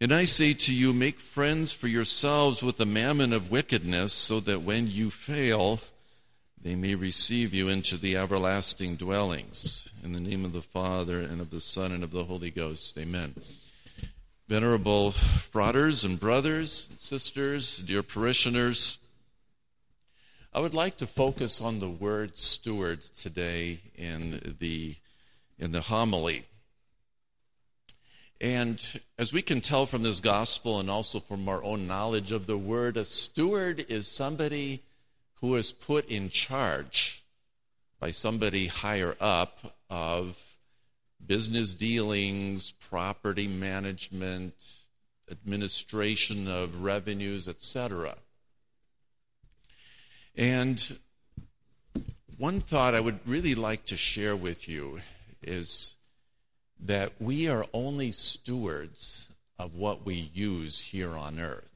And I say to you, make friends for yourselves with the mammon of wickedness, so that when you fail, they may receive you into the everlasting dwellings. In the name of the Father, and of the Son, and of the Holy Ghost. Amen. Venerable brothers and brothers, and sisters, dear parishioners, I would like to focus on the word steward today in the homily. And as we can tell from this gospel and also from our own knowledge of the word, a steward is somebody who is put in charge by somebody higher up of business dealings, property management, administration of revenues, etc. And one thought I would really like to share with you is that we are only stewards of what we use here on earth.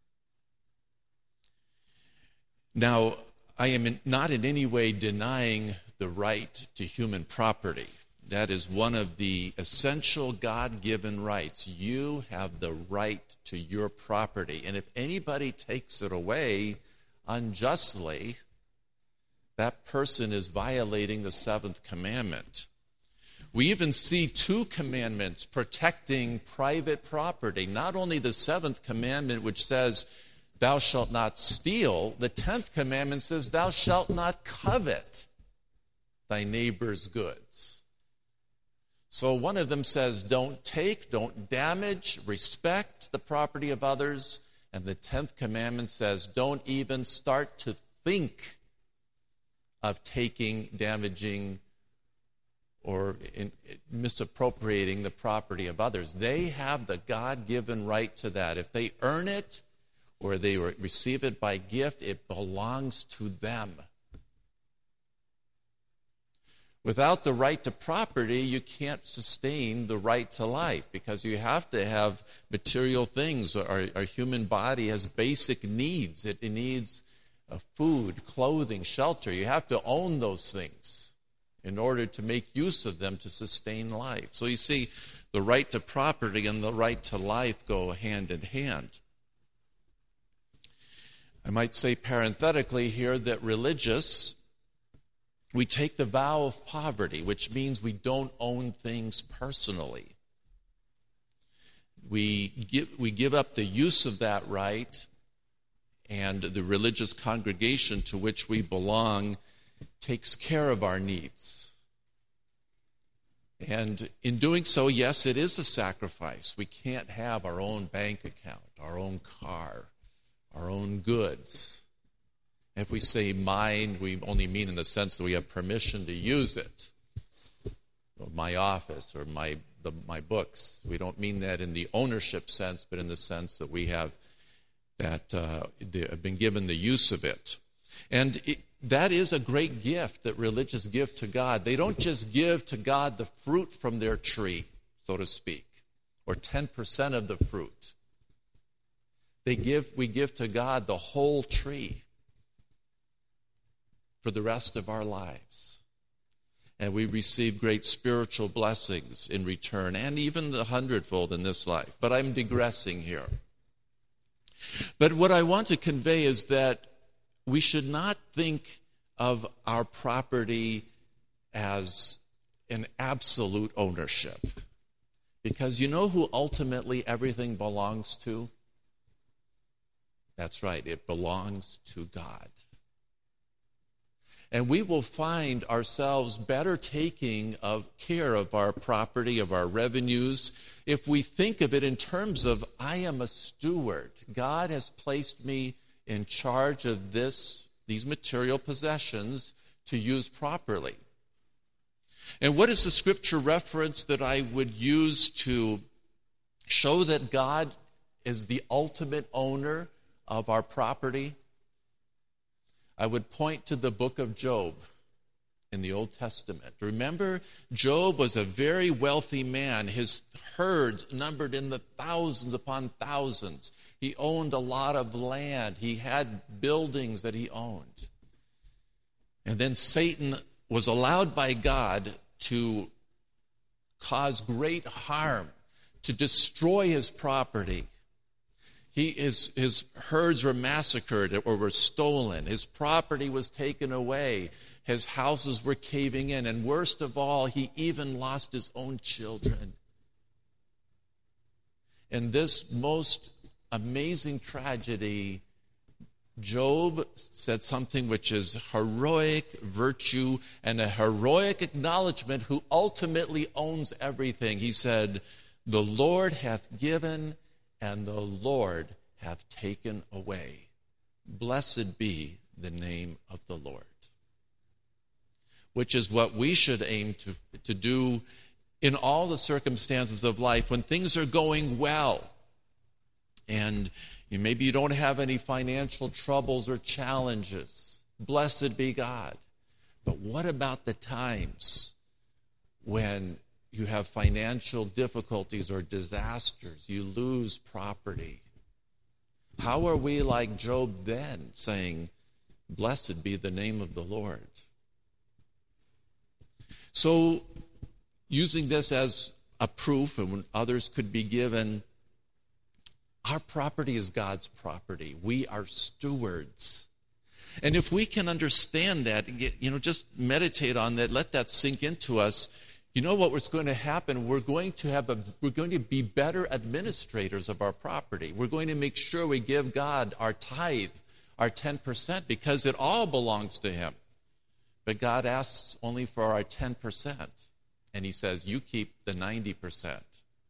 Now, I am not in any way denying the right to human property. That is one of the essential God-given rights. You have the right to your property. And if anybody takes it away unjustly, that person is violating the seventh commandment. We even see two commandments protecting private property. Not only the seventh commandment, which says, thou shalt not steal. The 10th commandment says, thou shalt not covet thy neighbor's goods. So one of them says, don't take, don't damage, respect the property of others. And the 10th commandment says, don't even start to think of taking, damaging, or misappropriating the property of others. They have the God-given right to that. If they earn it or they receive it by gift, it belongs to them. Without the right to property, you can't sustain the right to life, because you have to have material things. Our human body has basic needs. It needs food, clothing, shelter. You have to own those things in order to make use of them to sustain life. So you see, the right to property and the right to life go hand in hand. I might say parenthetically here that religious, we take the vow of poverty, which means we don't own things personally. We give up the use of that right, and the religious congregation to which we belong takes care of our needs. And in doing so, yes, it is a sacrifice. We can't have our own bank account, our own car, our own goods. If we say mine, we only mean in the sense that we have permission to use it. Or my office or my books. We don't mean that in the ownership sense, but in the sense that we have been given the use of it. And that is a great gift that religious give to God. They don't just give to God the fruit from their tree, so to speak, or 10% of the fruit. We give to God the whole tree for the rest of our lives. And we receive great spiritual blessings in return, and even the hundredfold in this life. But I'm digressing here. But what I want to convey is that we should not think of our property as an absolute ownership. Because you know who ultimately everything belongs to? That's right, it belongs to God. And we will find ourselves better taking care of our property, of our revenues, if we think of it in terms of, I am a steward. God has placed me in charge of these material possessions to use properly. And what is the scripture reference that I would use to show that God is the ultimate owner of our property? I would point to the book of Job in the Old Testament. Remember, Job was a very wealthy man. His herds numbered in the thousands upon thousands. He owned a lot of land. He had buildings that he owned. And then Satan was allowed by God to cause great harm to destroy his property. His herds were massacred or were stolen. His property was taken away. His houses were caving in. And worst of all, he even lost his own children. In this most amazing tragedy, Job said something which is heroic virtue and a heroic acknowledgement who ultimately owns everything. He said, "The Lord hath given, and the Lord hath taken away. Blessed be the name of the Lord." Which is what we should aim to do in all the circumstances of life when things are going well. And maybe you don't have any financial troubles or challenges. Blessed be God. But what about the times when you have financial difficulties or disasters, you lose property? How are we like Job then, saying, "Blessed be the name of the Lord"? So, using this as a proof, and when others could be given, our property is God's property. We are stewards. And if we can understand that, just meditate on that, let that sink into us, you know what's going to happen? We're going to be better administrators of our property. We're going to make sure we give God our tithe, our 10%, because it all belongs to him. But God asks only for our 10%. And he says, you keep the 90%.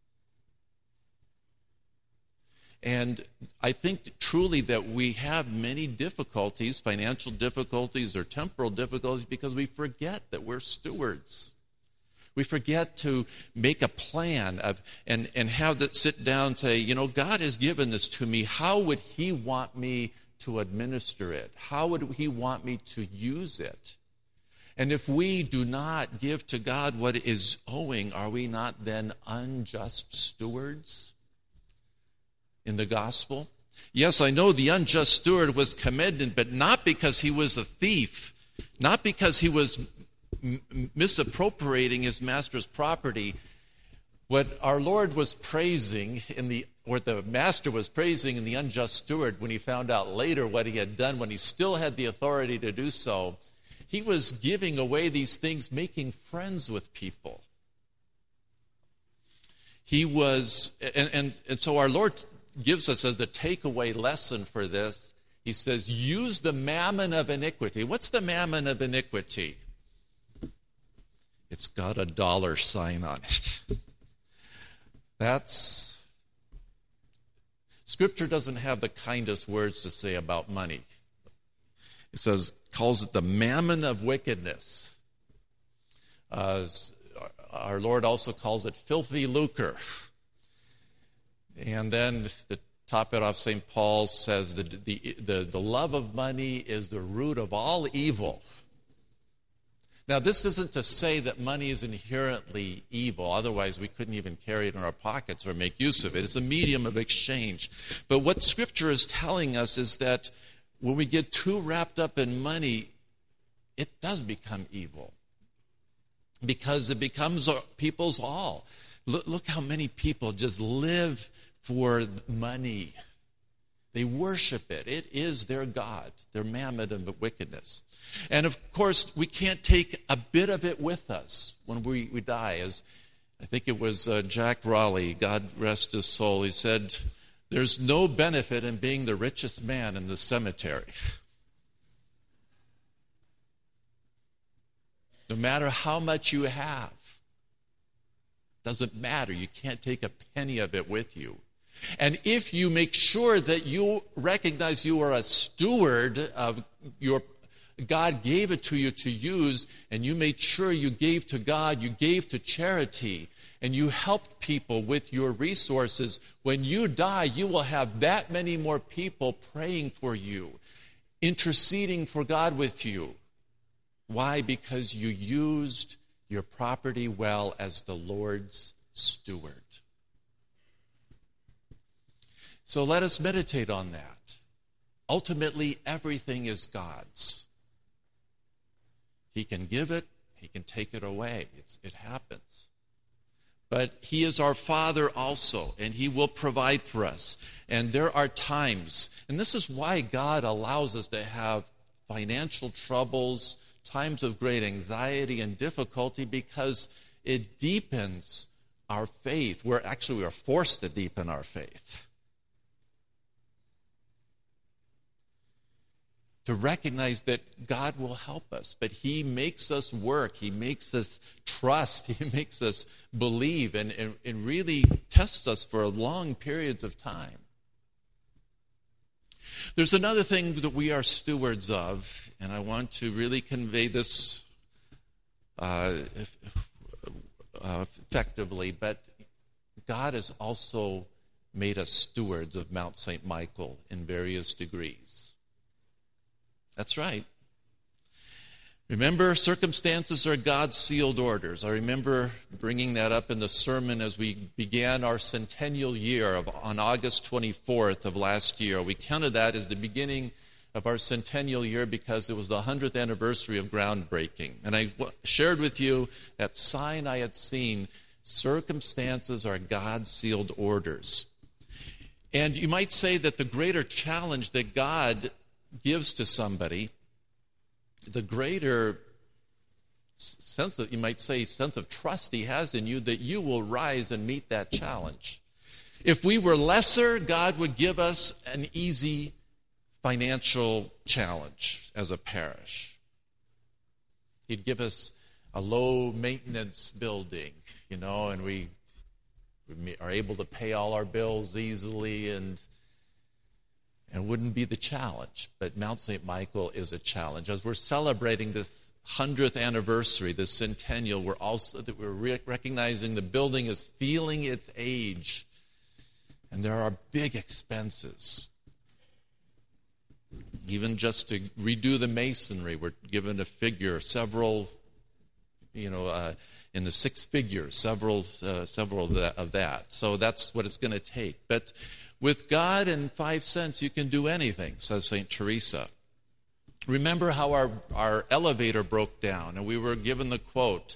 And I think truly that we have many difficulties, financial difficulties or temporal difficulties, because we forget that we're stewards. We forget to make a plan and have that sit down and say, God has given this to me. How would he want me to administer it? How would he want me to use it? And if we do not give to God what is owing, are we not then unjust stewards in the gospel? Yes, I know the unjust steward was commended, but not because he was a thief, not because he was misappropriating his master's property. What our Lord was praising what the master was praising in the unjust steward, when he found out later what he had done, when he still had the authority to do so, he was giving away these things, making friends with people. He was, and so our Lord gives us as the takeaway lesson for this, he says, use the mammon of iniquity. What's the mammon of iniquity? It's got a $sign on it. Scripture doesn't have the kindest words to say about money. It calls it the mammon of wickedness. Our Lord also calls it filthy lucre. And then to top it off, St. Paul says that the love of money is the root of all evil. Now, this isn't to say that money is inherently evil. Otherwise, we couldn't even carry it in our pockets or make use of it. It's a medium of exchange. But what Scripture is telling us is that when we get too wrapped up in money, it does become evil. Because it becomes people's all. Look how many people just live for money. They worship it. It is their God, their mammon of wickedness. And of course, we can't take a bit of it with us when we die. As I think it was Jack Raleigh, God rest his soul, he said, there's no benefit in being the richest man in the cemetery. No matter how much you have, doesn't matter. You can't take a penny of it with you. And if you make sure that you recognize you are a steward of God gave it to you to use, and you made sure you gave to God, you gave to charity, and you helped people with your resources, when you die, you will have that many more people praying for you, interceding for God with you. Why? Because you used your property well as the Lord's steward. So let us meditate on that. Ultimately, everything is God's. He can give it, he can take it away. It happens. but he is our Father also, and he will provide for us. And there are times, and this is why God allows us to have financial troubles, times of great anxiety and difficulty, because it deepens our faith. We are forced to deepen our faith. To recognize that God will help us, but he makes us work, he makes us trust, he makes us believe, and really tests us for long periods of time. There's another thing that we are stewards of, and I want to really convey this effectively, but God has also made us stewards of Mount St. Michael in various degrees. That's right. Remember, circumstances are God's sealed orders. I remember bringing that up in the sermon as we began our centennial year on August 24th of last year. We counted that as the beginning of our centennial year because it was the 100th anniversary of groundbreaking. And I shared with you that sign I had seen, circumstances are God's sealed orders. And you might say that the greater challenge that God gives to somebody, the greater sense of, you might say, sense of trust he has in you that you will rise and meet that challenge. If we were lesser, God would give us an easy financial challenge as a parish. He'd give us a low maintenance building, and we are able to pay all our bills easily and wouldn't be the challenge. But Mount St. Michael is a challenge. As we're celebrating this 100th anniversary, this centennial, we're recognizing the building is feeling its age. And there are big expenses. Even just to redo the masonry, we're given a figure, several, in the six figures, several of that. So that's what it's going to take. But with God and 5 cents, you can do anything, says St. Teresa. Remember how our elevator broke down, and we were given the quote,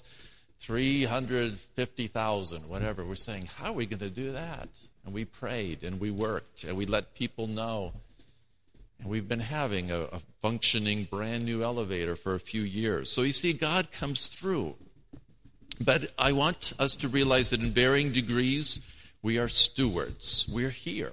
350,000, whatever. We're saying, how are we going to do that? And we prayed, and we worked, and we let people know. And we've been having a functioning, brand new elevator for a few years. So you see, God comes through. But I want us to realize that in varying degrees, we are stewards. We're here.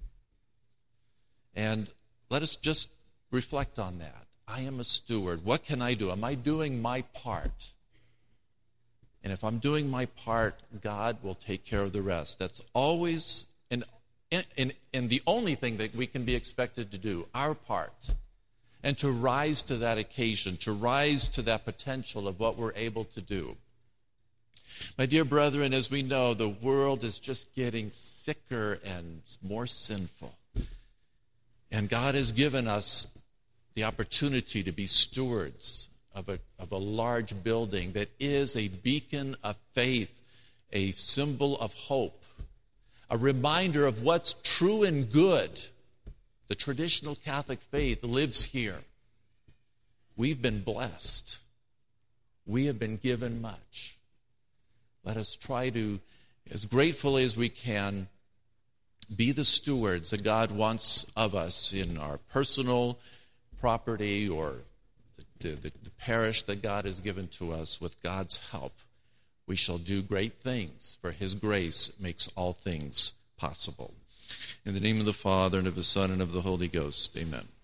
And let us just reflect on that. I am a steward. What can I do? Am I doing my part? And if I'm doing my part, God will take care of the rest. That's always and the only thing that we can be expected to do, our part. And to rise to that occasion, to rise to that potential of what we're able to do. My dear brethren, as we know, the world is just getting sicker and more sinful. And God has given us the opportunity to be stewards of a large building that is a beacon of faith, a symbol of hope, a reminder of what's true and good. The traditional Catholic faith lives here. We've been blessed. We have been given much. Let us try to, as gratefully as we can, be the stewards that God wants of us in our personal property or the parish that God has given to us. With God's help, we shall do great things, for his grace makes all things possible. In the name of the Father, and of the Son, and of the Holy Ghost, amen.